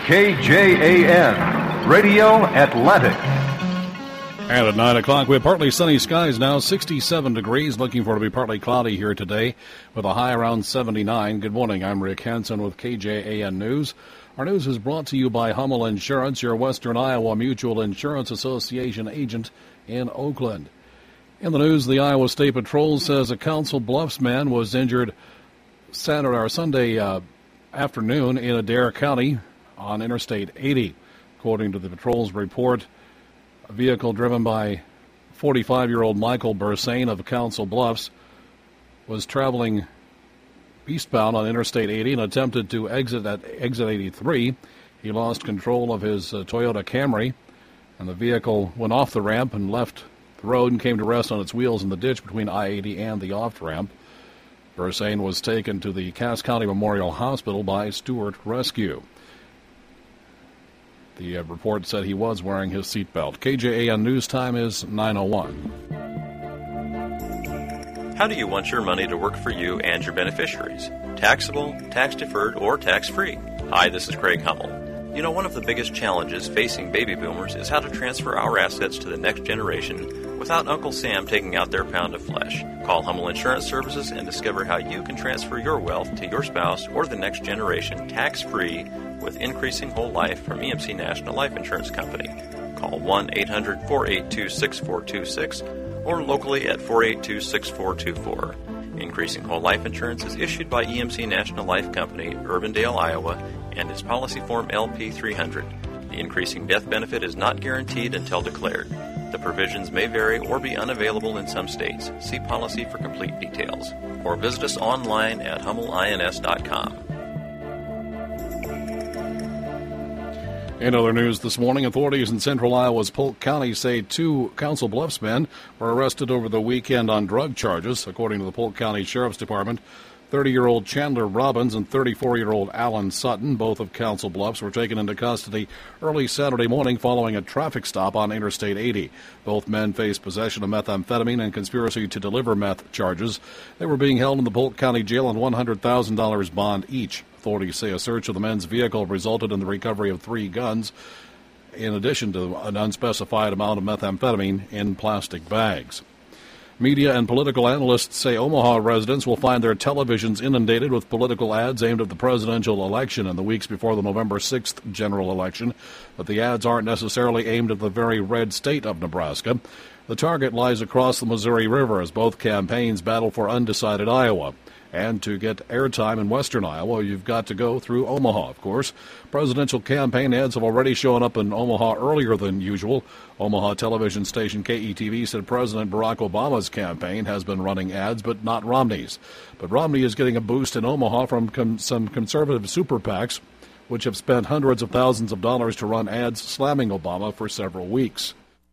KJAN, Radio Atlantic. And at 9 o'clock, we have partly sunny skies now, 67 degrees. Looking for it to be partly cloudy here today with a high around 79. Good morning. I'm Rick Hansen with KJAN News. Our news is brought to you by Hummel Insurance, your Western Iowa Mutual Insurance Association agent in Oakland. In the news, the Iowa State Patrol says a Council Bluffs man was injured Sunday afternoon in Adair County on Interstate 80. According to the patrol's report, a vehicle driven by 45-year-old Michael Bursane of Council Bluffs was traveling eastbound on Interstate 80 and attempted to exit at exit 83. He lost control of his Toyota Camry, and the vehicle went off the ramp and left the road and came to rest on its wheels in the ditch between I-80 and the off-ramp. Bursane was taken to the Cass County Memorial Hospital by Stewart Rescue. The report said he was wearing his seatbelt. KJAN News Time is 9:01. How do you want your money to work for you and your beneficiaries? Taxable, tax-deferred, or tax-free? Hi, this is Craig Hummel. You know, one of the biggest challenges facing baby boomers is how to transfer our assets to the next generation without Uncle Sam taking out their pound of flesh. Call Hummel Insurance Services and discover how you can transfer your wealth to your spouse or the next generation tax-free with increasing whole life from EMC National Life Insurance Company. Call 1-800-482-6426 or locally at 482-6424. Increasing Whole Life Insurance is issued by EMC National Life Company, Urbandale, Iowa, and is policy form LP300. The increasing death benefit is not guaranteed until declared. The provisions may vary or be unavailable in some states. See policy for complete details. Or visit us online at hummelins.com. In other news this morning, authorities in central Iowa's Polk County say 2 Council Bluffs men were arrested over the weekend on drug charges. According to the Polk County Sheriff's Department, 30-year-old Chandler Robbins and 34-year-old Alan Sutton, both of Council Bluffs, were taken into custody early Saturday morning following a traffic stop on Interstate 80. Both men faced possession of methamphetamine and conspiracy to deliver meth charges. They were being held in the Polk County Jail on $100,000 bond each. Authorities say a search of the men's vehicle resulted in the recovery of 3 guns, in addition to an unspecified amount of methamphetamine in plastic bags. Media and political analysts say Omaha residents will find their televisions inundated with political ads aimed at the presidential election in the weeks before the November 6th general election, but the ads aren't necessarily aimed at the very red state of Nebraska. The target lies across the Missouri River as both campaigns battle for undecided Iowa. And to get airtime in western Iowa, you've got to go through Omaha, of course. Presidential campaign ads have already shown up in Omaha earlier than usual. Omaha television station KETV said President Barack Obama's campaign has been running ads, but not Romney's. But Romney is getting a boost in Omaha from some conservative super PACs, which have spent hundreds of thousands of dollars to run ads slamming Obama for several weeks.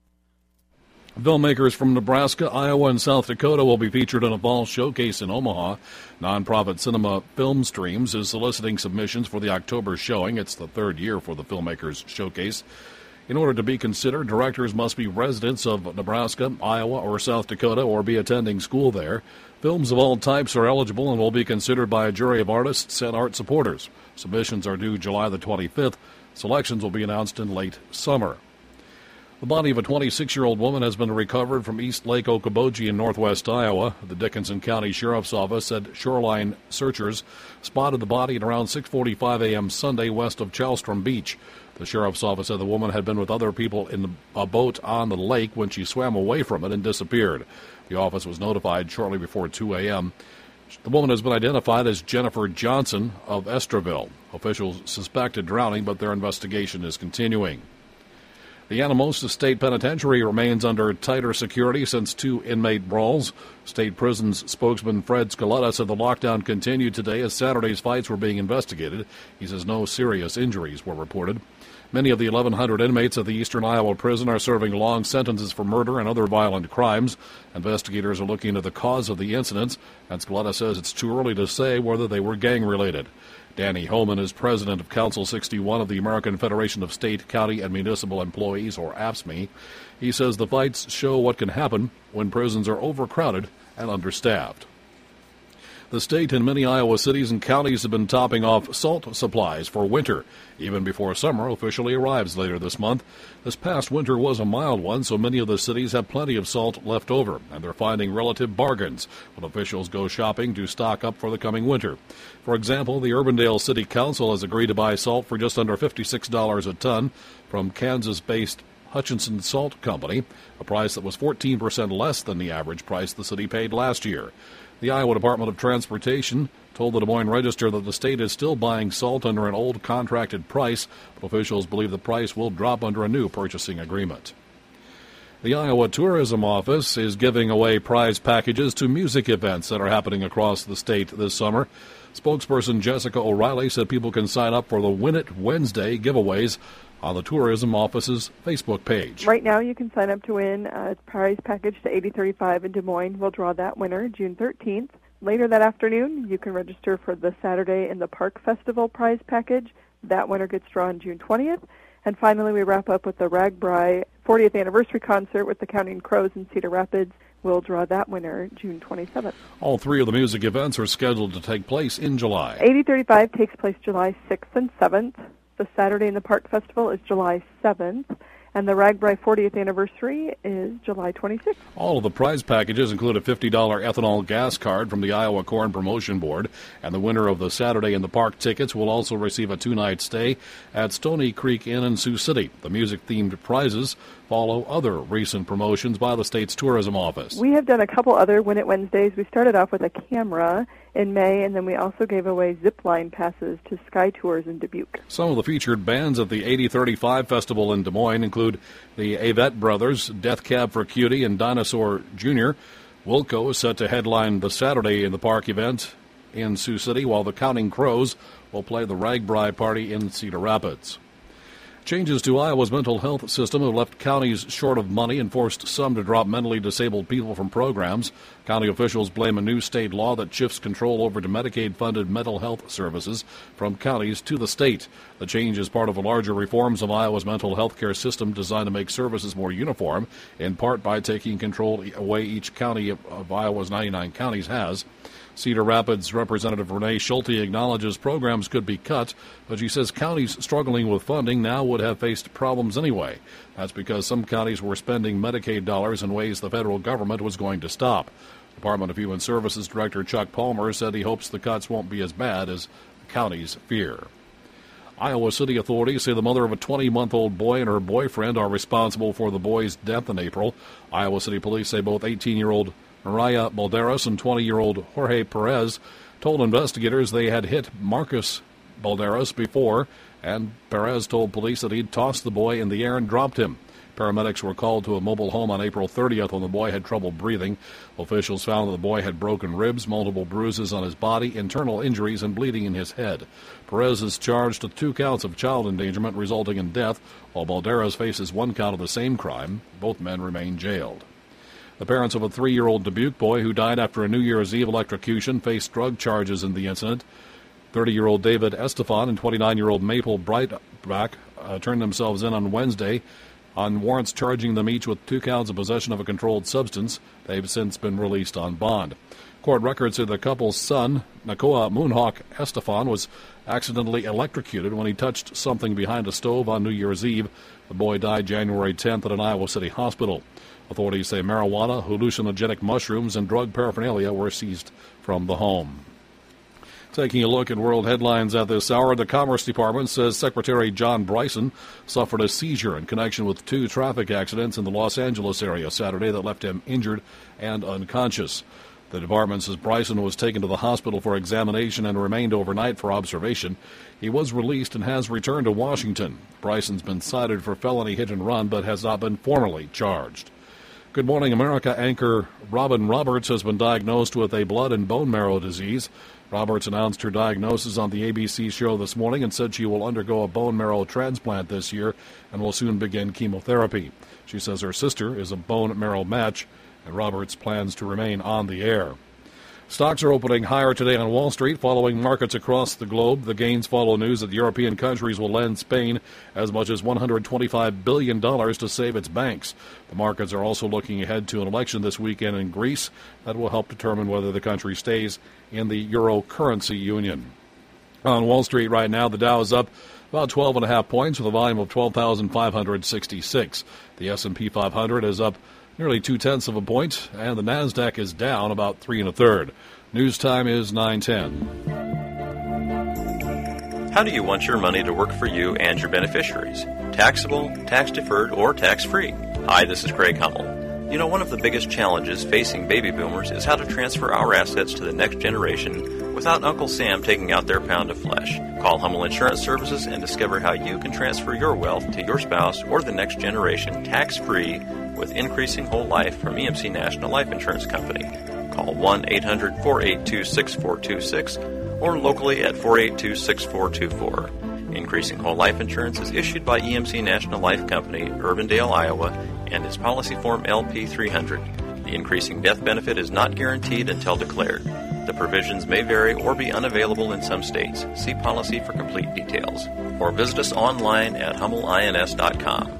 Filmmakers from Nebraska, Iowa, and South Dakota will be featured in a fall showcase in Omaha. Nonprofit Cinema Film Streams is soliciting submissions for the October showing. It's the 3rd year for the Filmmakers Showcase. In order to be considered, directors must be residents of Nebraska, Iowa, or South Dakota, or be attending school there. Films of all types are eligible and will be considered by a jury of artists and art supporters. Submissions are due July the 25th. Selections will be announced in late summer. The body of a 26-year-old woman has been recovered from East Lake Okoboji in northwest Iowa. The Dickinson County Sheriff's Office said shoreline searchers spotted the body at around 6:45 a.m. Sunday west of Chalstrom Beach. The Sheriff's Office said the woman had been with other people in a boat on the lake when she swam away from it and disappeared. The office was notified shortly before 2 a.m. The woman has been identified as Jennifer Johnson of Estraville. Officials suspected drowning, but their investigation is continuing. The Anamosa State Penitentiary remains under tighter security since 2 inmate brawls. State Prisons spokesman Fred Scaletta said the lockdown continued today as Saturday's fights were being investigated. He says no serious injuries were reported. Many of the 1,100 inmates at the Eastern Iowa prison are serving long sentences for murder and other violent crimes. Investigators are looking into the cause of the incidents, and Scaletta says it's too early to say whether they were gang-related. Danny Holman is president of Council 61 of the American Federation of State, County, and Municipal Employees, or AFSCME. He says the fights show what can happen when prisons are overcrowded and understaffed. The state and many Iowa cities and counties have been topping off salt supplies for winter, even before summer officially arrives later this month. This past winter was a mild one, so many of the cities have plenty of salt left over, and they're finding relative bargains when officials go shopping to stock up for the coming winter. For example, the Urbandale City Council has agreed to buy salt for just under $56 a ton from Kansas-based Hutchinson Salt Company, a price that was 14% less than the average price the city paid last year. The Iowa Department of Transportation told the Des Moines Register that the state is still buying salt under an old contracted price, but officials believe the price will drop under a new purchasing agreement. The Iowa Tourism Office is giving away prize packages to music events that are happening across the state this summer. Spokesperson Jessica O'Reilly said people can sign up for the Win It Wednesday giveaways on the Tourism Office's Facebook page. Right now you can sign up to win a prize package to 8035 in Des Moines. We'll draw that winner June 13th. Later that afternoon, you can register for the Saturday in the Park Festival prize package. That winner gets drawn June 20th. And finally, we wrap up with the RAGBRAI 40th anniversary concert with the Counting Crows in Cedar Rapids. We'll draw that winner June 27th. All three of the music events are scheduled to take place in July. 8035 takes place July 6th and 7th. The Saturday in the Park Festival is July 7th, and the RAGBRAI 40th anniversary is July 26th. All of the prize packages include a $50 ethanol gas card from the Iowa Corn Promotion Board, and the winner of the Saturday in the Park tickets will also receive a 2-night stay at Stony Creek Inn in Sioux City. The music-themed prizes follow other recent promotions by the state's tourism office. We have done a couple other Win It Wednesdays. We started off with a camera in May, and then we also gave away zip line passes to Sky Tours in Dubuque. Some of the featured bands at the 8035 Festival in Des Moines include the Avett Brothers, Death Cab for Cutie, and Dinosaur Jr. Wilco is set to headline the Saturday in the Park event in Sioux City, while the Counting Crows will play the RAGBRAI party in Cedar Rapids. Changes to Iowa's mental health system have left counties short of money and forced some to drop mentally disabled people from programs. County officials blame a new state law that shifts control over to Medicaid-funded mental health services from counties to the state. The change is part of a larger reforms of Iowa's mental health care system designed to make services more uniform, in part by taking control away each county of Iowa's 99 counties has. Cedar Rapids Representative Renee Schulte acknowledges programs could be cut, but she says counties struggling with funding now would have faced problems anyway. That's because some counties were spending Medicaid dollars in ways the federal government was going to stop. Department of Human Services Director Chuck Palmer said he hopes the cuts won't be as bad as the counties fear. Iowa City authorities say the mother of a 20-month-old boy and her boyfriend are responsible for the boy's death in April. Iowa City police say both 18-year-old Mariah Balderas and 20-year-old Jorge Perez told investigators they had hit Marcus Balderas before, and Perez told police that he'd tossed the boy in the air and dropped him. Paramedics were called to a mobile home on April 30th when the boy had trouble breathing. Officials found that the boy had broken ribs, multiple bruises on his body, internal injuries, and bleeding in his head. Perez is charged with 2 counts of child endangerment resulting in death, while Balderas faces 1 count of the same crime. Both men remain jailed. The parents of a 3-year-old Dubuque boy who died after a New Year's Eve electrocution faced drug charges in the incident. 30-year-old David Estefan and 29-year-old Maple Brightback turned themselves in on Wednesday on warrants charging them each with 2 counts of possession of a controlled substance. They've since been released on bond. Court records say the couple's son, Nakoa Moonhawk Estefan, was accidentally electrocuted when he touched something behind a stove on New Year's Eve. The boy died January 10th at an Iowa City hospital. Authorities say marijuana, hallucinogenic mushrooms, and drug paraphernalia were seized from the home. Taking a look at world headlines at this hour, the Commerce Department says Secretary John Bryson suffered a seizure in connection with 2 traffic accidents in the Los Angeles area Saturday that left him injured and unconscious. The department says Bryson was taken to the hospital for examination and remained overnight for observation. He was released and has returned to Washington. Bryson's been cited for felony hit and run but has not been formally charged. Good Morning America anchor Robin Roberts has been diagnosed with a blood and bone marrow disease. Roberts announced her diagnosis on the ABC show this morning and said she will undergo a bone marrow transplant this year and will soon begin chemotherapy. She says her sister is a bone marrow match, and Roberts plans to remain on the air. Stocks are opening higher today on Wall Street, following markets across the globe. The gains follow news that European countries will lend Spain as much as $125 billion to save its banks. The markets are also looking ahead to an election this weekend in Greece that will help determine whether the country stays in the Euro currency union. On Wall Street right now, the Dow is up about 12.5 points with a volume of 12,566. The S&P 500 is up nearly 0.2 of a point, and the Nasdaq is down about 3 1/3. News time is 9:10. How do you want your money to work for you and your beneficiaries? Taxable, tax-deferred, or tax-free? Hi, this is Craig Hummel. You know, one of the biggest challenges facing baby boomers is how to transfer our assets to the next generation without Uncle Sam taking out their pound of flesh. Call Hummel Insurance Services and discover how you can transfer your wealth to your spouse or the next generation tax-free with Increasing Whole Life from EMC National Life Insurance Company. Call 1-800-482-6426 or locally at 482-6424. Increasing Whole Life Insurance is issued by EMC National Life Company, Urbandale, Iowa, and is policy form LP300. The increasing death benefit is not guaranteed until declared. The provisions may vary or be unavailable in some states. See policy for complete details. Or visit us online at hummelins.com.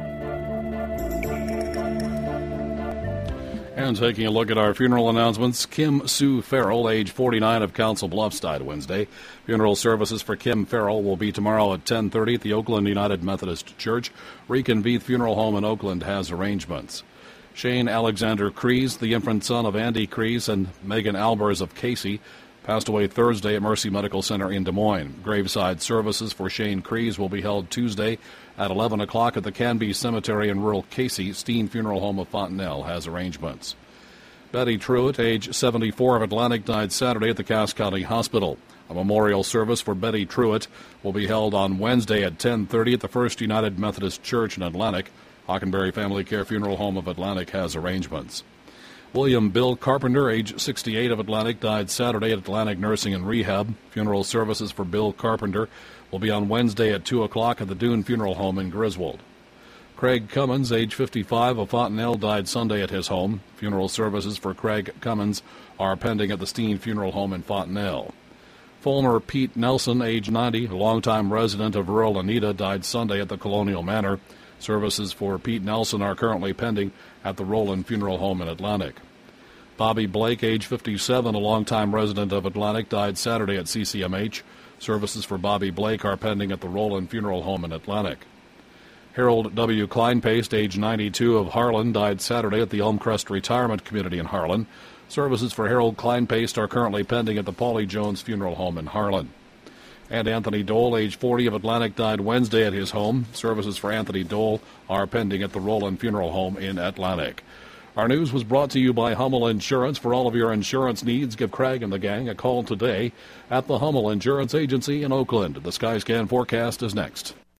And taking a look at our funeral announcements, Kim Sue Farrell, age 49, of Council Bluffs, died Wednesday. Funeral services for Kim Farrell will be tomorrow at 10:30 at the Oakland United Methodist Church. Rican Veith Funeral Home in Oakland has arrangements. Shane Alexander Kreese, the infant son of Andy Kreese and Megan Albers of Casey, passed away Thursday at Mercy Medical Center in Des Moines. Graveside services for Shane Kreese will be held Tuesday at 11 o'clock at the Canby Cemetery in rural Casey. Steen Funeral Home of Fontenelle has arrangements. Betty Truitt, age 74, of Atlantic, died Saturday at the Cass County Hospital. A memorial service for Betty Truitt will be held on Wednesday at 10:30 at the First United Methodist Church in Atlantic. Hockenberry Family Care Funeral Home of Atlantic has arrangements. William Bill Carpenter, age 68, of Atlantic, died Saturday at Atlantic Nursing and Rehab. Funeral services for Bill Carpenter will be on Wednesday at 2 o'clock at the Dune Funeral Home in Griswold. Craig Cummins, age 55, of Fontenelle, died Sunday at his home. Funeral services for Craig Cummins are pending at the Steen Funeral Home in Fontenelle. Fulmer Pete Nelson, age 90, a longtime resident of rural Anita, died Sunday at the Colonial Manor. Services for Pete Nelson are currently pending at the Roland Funeral Home in Atlantic. Bobby Blake, age 57, a longtime resident of Atlantic, died Saturday at CCMH. Services for Bobby Blake are pending at the Roland Funeral Home in Atlantic. Harold W. Kleinpaste, age 92, of Harlan, died Saturday at the Elmcrest Retirement Community in Harlan. Services for Harold Kleinpaste are currently pending at the Paulie Jones Funeral Home in Harlan. And Anthony Dole, age 40, of Atlantic, died Wednesday at his home. Services for Anthony Dole are pending at the Roland Funeral Home in Atlantic. Our news was brought to you by Hummel Insurance. For all of your insurance needs, give Craig and the gang a call today at the Hummel Insurance Agency in Oakland. The Skyscan forecast is next.